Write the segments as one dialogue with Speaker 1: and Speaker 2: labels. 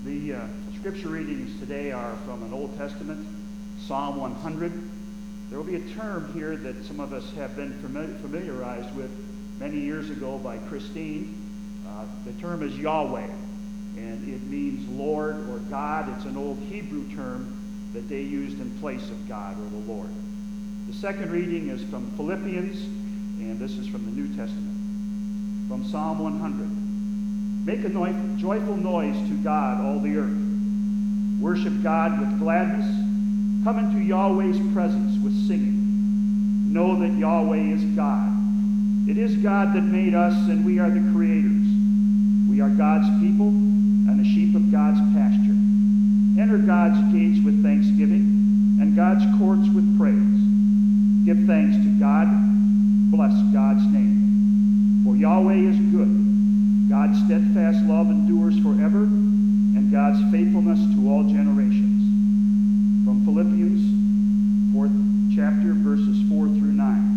Speaker 1: The scripture readings today are from an Old Testament, Psalm 100. There will be a term here that some of us have been familiarized with many years ago by Christine. The term is Yahweh, and it means Lord or God. It's an old Hebrew term that they used in place of God or the Lord. The second reading is from Philippians, and this is from the New Testament, from Psalm 100. Make a joyful noise to God, all the earth. Worship God with gladness. Come into Yahweh's presence with singing. Know that Yahweh is God. It is God that made us, and we are the creators. We are God's people and the sheep of God's pasture. Enter God's gates with thanksgiving and God's courts with praise. Give thanks to God. Bless God's name. For Yahweh is good. God's steadfast love endures forever, and God's faithfulness to all generations. From Philippians, 4th chapter, verses 4 through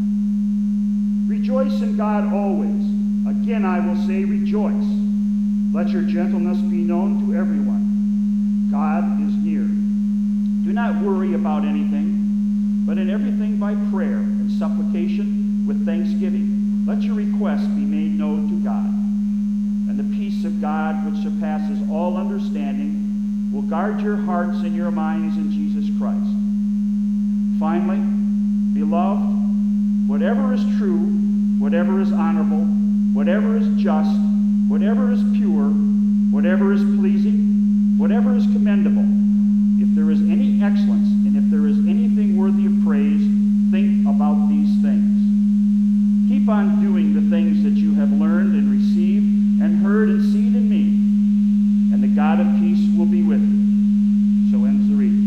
Speaker 1: 9. Rejoice in God always. Again I will say rejoice. Let your gentleness be known to everyone. God is near. Do not worry about anything, but in everything by prayer and supplication with thanksgiving, let your requests be made known to God. And the peace of God, which surpasses all understanding, will guard your hearts and your minds in Jesus Christ. Finally, beloved, whatever is true, whatever is honorable, whatever is just, whatever is pure, whatever is pleasing, whatever is commendable, if there is any excellence and if there is anything worthy of praise, think about these things. Keep on doing the things that you have learned and received and heard and seen in me, and the God of peace will be with you. So ends the reading.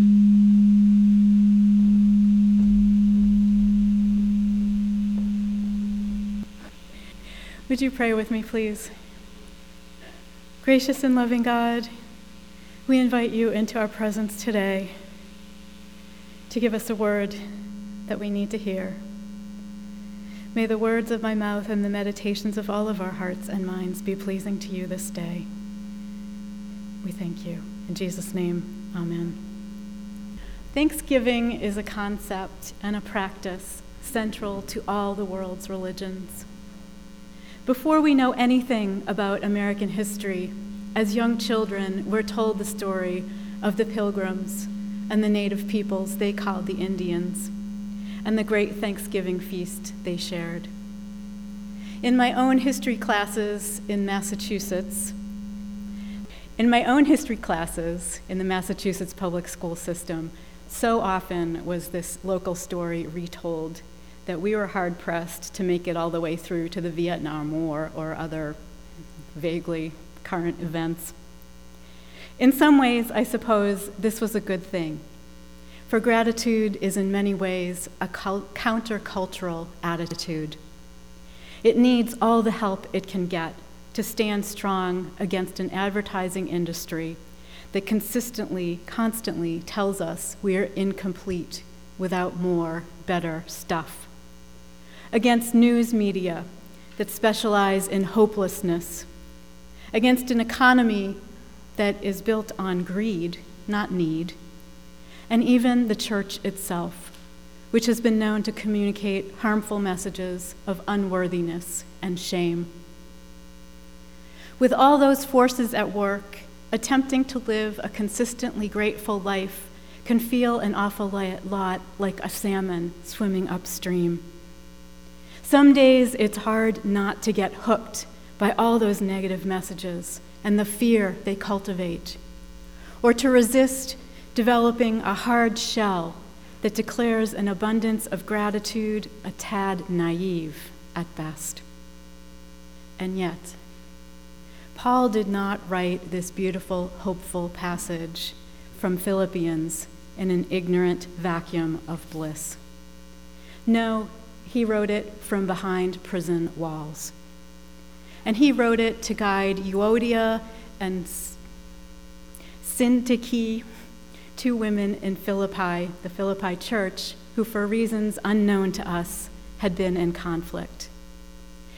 Speaker 2: Would you pray with me, please? Gracious and loving God, we invite you into our presence today to give us a word that we need to hear. May the words of my mouth and the meditations of all of our hearts and minds be pleasing to you this day. We thank you. In Jesus' name, amen. Thanksgiving is a concept and a practice central to all the world's religions. Before we know anything about American history, as young children, we're told the story of the Pilgrims and the native peoples they called the Indians, and the great Thanksgiving feast they shared. In my own history classes in Massachusetts, in the Massachusetts public school system, so often was this local story retold that we were hard-pressed to make it all the way through to the Vietnam War or other vaguely current events. In some ways, I suppose this was a good thing. For gratitude is in many ways a countercultural attitude. It needs all the help it can get to stand strong against an advertising industry that constantly tells us we're incomplete without more, better stuff. Against news media that specialize in hopelessness. Against an economy that is built on greed, not need. And even the church itself, which has been known to communicate harmful messages of unworthiness and shame. With all those forces at work, attempting to live a consistently grateful life can feel an awful lot like a salmon swimming upstream. Some days it's hard not to get hooked by all those negative messages and the fear they cultivate, or to resist developing a hard shell that declares an abundance of gratitude a tad naive at best. And yet, Paul did not write this beautiful, hopeful passage from Philippians in an ignorant vacuum of bliss. No, he wrote it from behind prison walls. And he wrote it to guide Euodia and Syntyche, two women in Philippi, the Philippi church, who for reasons unknown to us had been in conflict.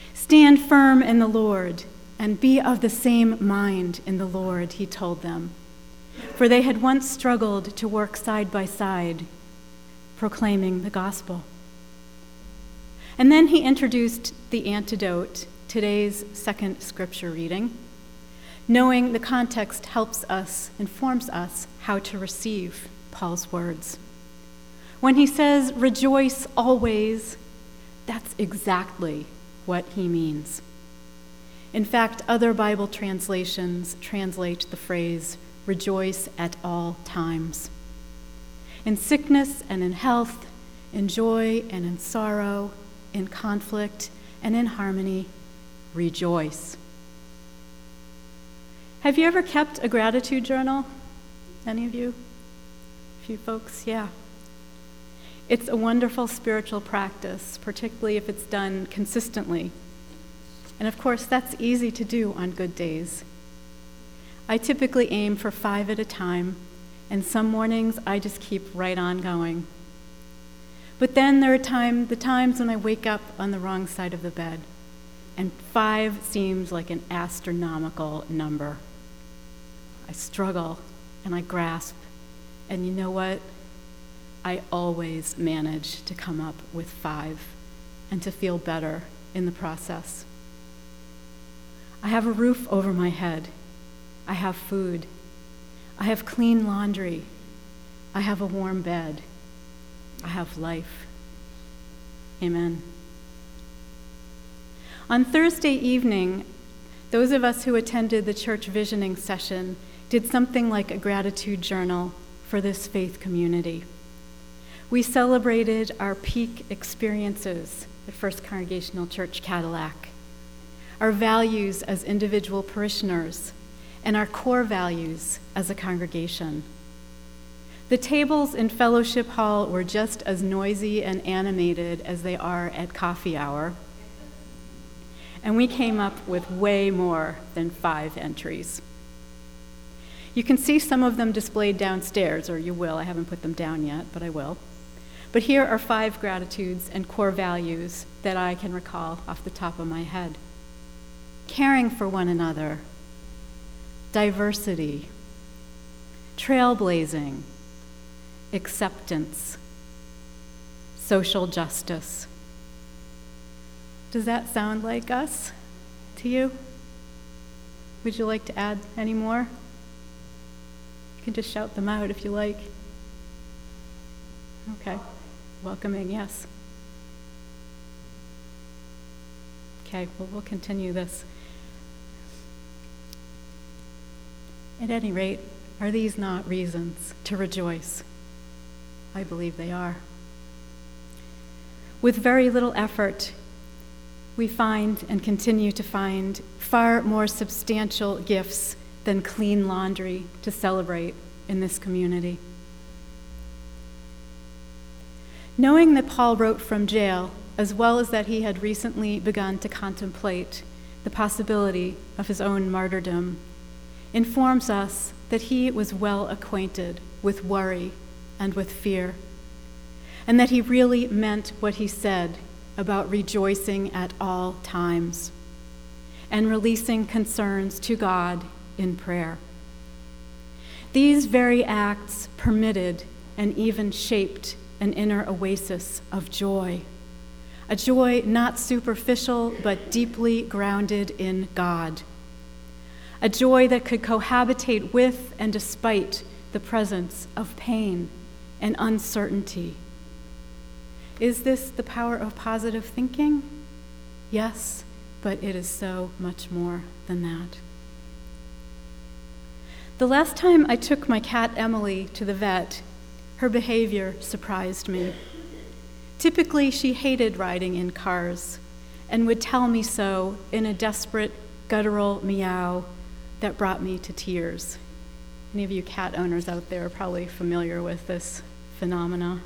Speaker 2: Stand firm in the Lord and be of the same mind in the Lord, he told them. for they had once struggled to work side by side, proclaiming the gospel. And then he introduced the antidote, today's second scripture reading. Knowing the context helps us, informs us how to receive Paul's words. When he says, rejoice always, that's exactly what he means. In fact, other Bible translations translate the phrase, rejoice at all times. In sickness and in health, in joy and in sorrow, in conflict and in harmony, rejoice. Have you ever kept a gratitude journal? Any of you? A few folks, yeah. It's a wonderful spiritual practice, particularly if it's done consistently. And of course, that's easy to do on good days. I typically aim for 5 at a time, and some mornings I just keep right on going. But then there are the times when I wake up on the wrong side of the bed, and 5 seems like an astronomical number. I struggle and I grasp, and you know what? I always manage to come up with 5 and to feel better in the process. I have a roof over my head. I have food. I have clean laundry. I have a warm bed. I have life. Amen. On Thursday evening, those of us who attended the church visioning session did something like a gratitude journal for this faith community. We celebrated our peak experiences at First Congregational Church Cadillac, our values as individual parishioners, and our core values as a congregation. The tables in Fellowship Hall were just as noisy and animated as they are at coffee hour, and we came up with way more than 5 entries. You can see some of them displayed downstairs, or you will. I haven't put them down yet, but I will. But here are 5 gratitudes and core values that I can recall off the top of my head. Caring for one another, diversity, trailblazing, acceptance, social justice. Does that sound like us to you? Would you like to add any more? You can just shout them out if you like. Okay. Welcoming, yes. Okay, well, we'll continue this. At any rate, are these not reasons to rejoice? I believe they are. With very little effort, we find and continue to find far more substantial gifts than clean laundry to celebrate in this community. Knowing that Paul wrote from jail, as well as that he had recently begun to contemplate the possibility of his own martyrdom, informs us that he was well acquainted with worry and with fear, and that he really meant what he said about rejoicing at all times and releasing concerns to God in prayer. These very acts permitted and even shaped an inner oasis of joy, a joy not superficial but deeply grounded in God, a joy that could cohabitate with and despite the presence of pain and uncertainty. Is this the power of positive thinking? Yes, but it is so much more than that. The last time I took my cat Emily to the vet, her behavior surprised me. Typically, she hated riding in cars and would tell me so in a desperate, guttural meow that brought me to tears. Any of you cat owners out there are probably familiar with this phenomena.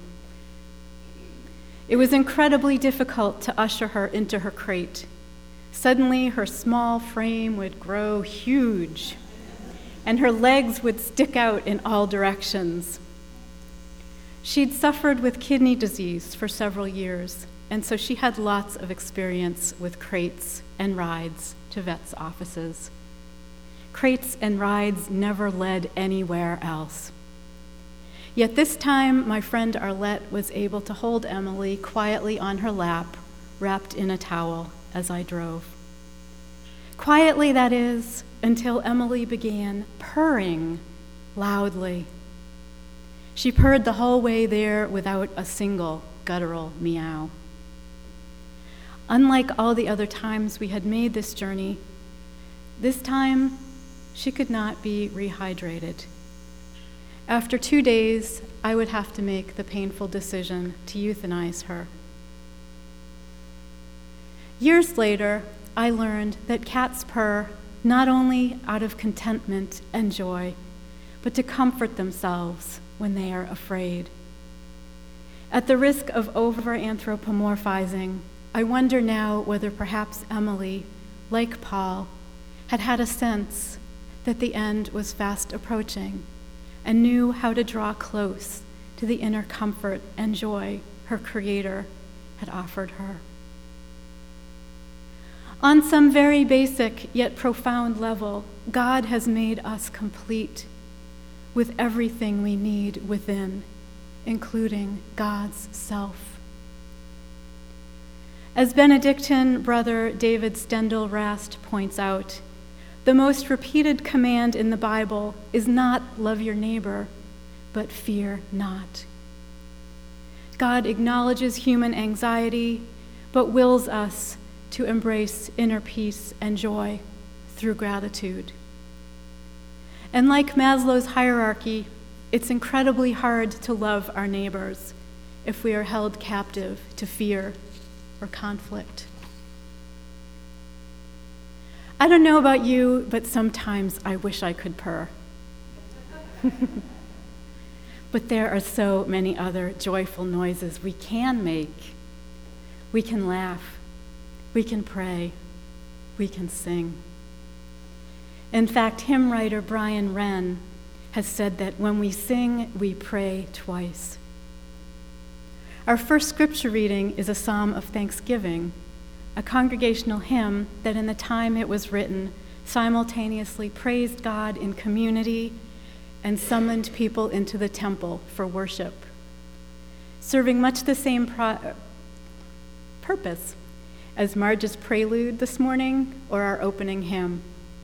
Speaker 2: It was incredibly difficult to usher her into her crate. Suddenly, her small frame would grow huge, and her legs would stick out in all directions. She'd suffered with kidney disease for several years, and so she had lots of experience with crates and rides to vets' offices. crates and rides never led anywhere else. Yet this time, my friend Arlette was able to hold Emily quietly on her lap, wrapped in a towel, as I drove. Quietly, that is, until Emily began purring loudly. She purred the whole way there without a single guttural meow. Unlike all the other times we had made this journey, this time she could not be rehydrated. After 2 days, I would have to make the painful decision to euthanize her. Years later, I learned that cats purr not only out of contentment and joy, but to comfort themselves when they are afraid. At the risk of over-anthropomorphizing, I wonder now whether perhaps Emily, like Paul, had had a sense that the end was fast approaching and knew how to draw close to the inner comfort and joy her Creator had offered her. On some very basic yet profound level, God has made us complete with everything we need within, including God's self. As Benedictine brother David Steindl-Rast points out, the most repeated command in the Bible is not love your neighbor, but fear not. God acknowledges human anxiety, but wills us to embrace inner peace and joy through gratitude. And like Maslow's hierarchy, it's incredibly hard to love our neighbors if we are held captive to fear or conflict. I don't know about you, but sometimes I wish I could purr. But there are so many other joyful noises we can make. We can laugh, we can pray, we can sing. In fact, hymn writer Brian Wren has said that when we sing, we pray twice. Our first scripture reading is a psalm of thanksgiving, a congregational hymn that in the time it was written simultaneously praised God in community and summoned people into the temple for worship, serving much the same purpose as Marge's prelude this morning or our opening hymn.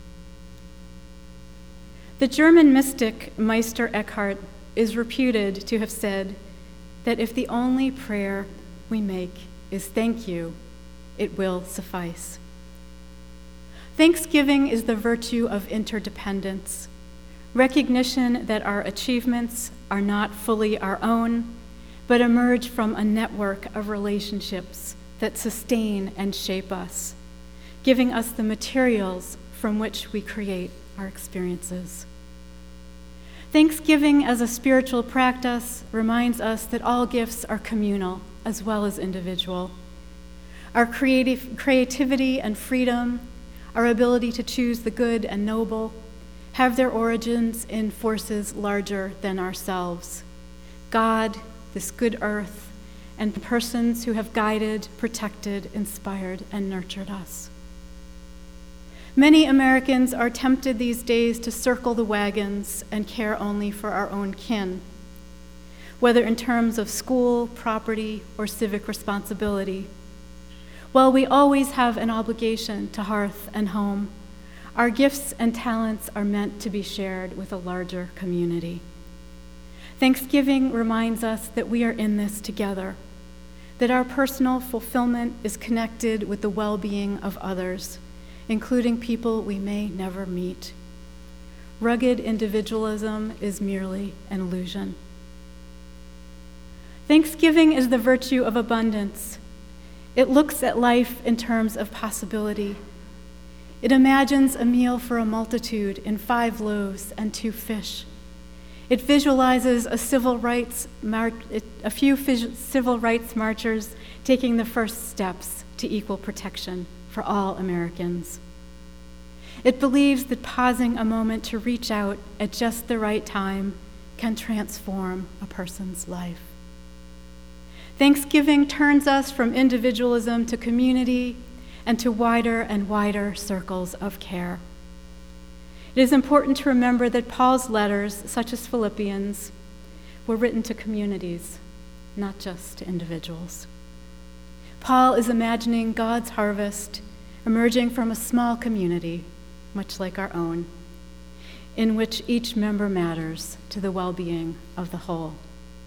Speaker 2: The German mystic Meister Eckhart is reputed to have said that if the only prayer we make is thank you, it will suffice. Thanksgiving is the virtue of interdependence, recognition that our achievements are not fully our own, but emerge from a network of relationships that sustain and shape us, giving us the materials from which we create our experiences. Thanksgiving as a spiritual practice reminds us that all gifts are communal as well as individual. Our creativity and freedom, our ability to choose the good and noble, have their origins in forces larger than ourselves. God, this good earth, and persons who have guided, protected, inspired, and nurtured us. Many Americans are tempted these days to circle the wagons and care only for our own kin, whether in terms of school, property, or civic responsibility. While we always have an obligation to hearth and home, our gifts and talents are meant to be shared with a larger community. Thanksgiving reminds us that we are in this together, that our personal fulfillment is connected with the well-being of others, including people we may never meet. Rugged individualism is merely an illusion. Thanksgiving is the virtue of abundance. It looks at life in terms of possibility. It imagines a meal for a multitude in 5 loaves and 2 fish. It visualizes a few civil rights marchers taking the first steps to equal protection for all Americans. It believes that pausing a moment to reach out at just the right time can transform a person's life. Thanksgiving turns us from individualism to community and to wider and wider circles of care. It is important to remember that Paul's letters, such as Philippians, were written to communities, not just to individuals. Paul is imagining God's harvest emerging from a small community, much like our own, in which each member matters to the well-being of the whole.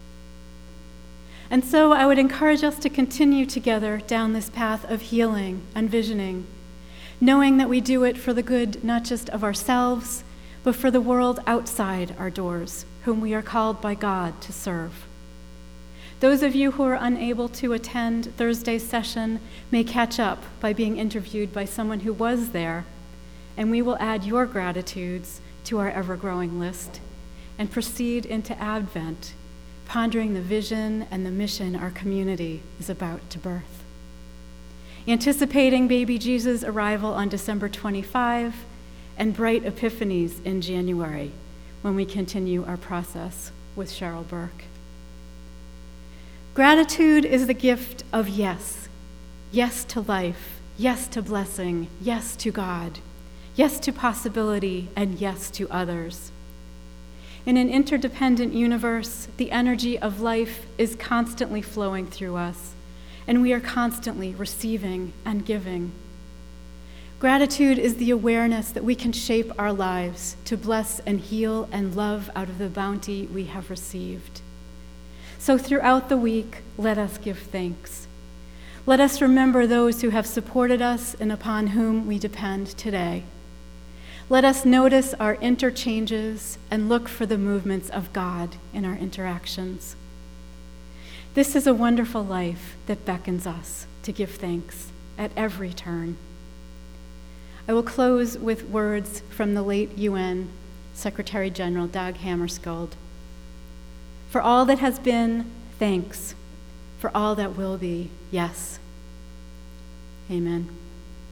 Speaker 2: And so I would encourage us to continue together down this path of healing and visioning, knowing that we do it for the good not just of ourselves, but for the world outside our doors, whom we are called by God to serve. Those of you who are unable to attend Thursday's session may catch up by being interviewed by someone who was there, and we will add your gratitudes to our ever-growing list and proceed into Advent, pondering the vision and the mission our community is about to birth. Anticipating baby Jesus' arrival on December 25 and bright epiphanies in January when we continue our process with Cheryl Burke. Gratitude is the gift of yes. Yes to life, yes to blessing, yes to God, yes to possibility, and yes to others. In an interdependent universe, the energy of life is constantly flowing through us, and we are constantly receiving and giving. Gratitude is the awareness that we can shape our lives to bless and heal and love out of the bounty we have received. So throughout the week, let us give thanks. Let us remember those who have supported us and upon whom we depend today. Let us notice our interchanges and look for the movements of God in our interactions. This is a wonderful life that beckons us to give thanks at every turn. I will close with words from the late UN Secretary General Dag Hammarskjöld. For all that has been, thanks. For all that will be, yes. Amen.